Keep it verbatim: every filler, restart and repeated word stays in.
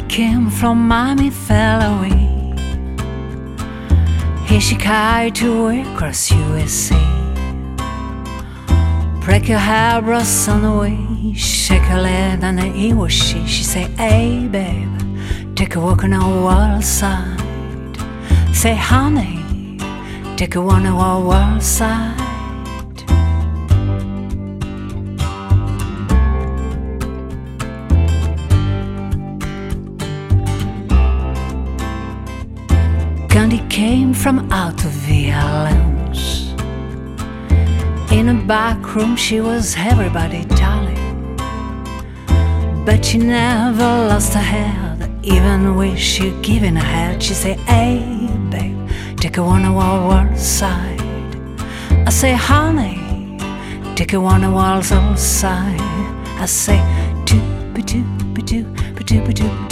Gandhi came from Miami, fell away. He shikai to way across U S A. Break your eyebrows on the way, shake her leg and it was she. She say, hey babe, take a walk on our world side. Say honey, take a walk on our world side. Gandhi came from out of violence. In a back room she was everybody darling, but she never lost her head. Even when she giving her head, she say, hey babe, take a one our world side. I say honey, take a one our world side. I say, doo ba doo ba doo ba doo ba doo.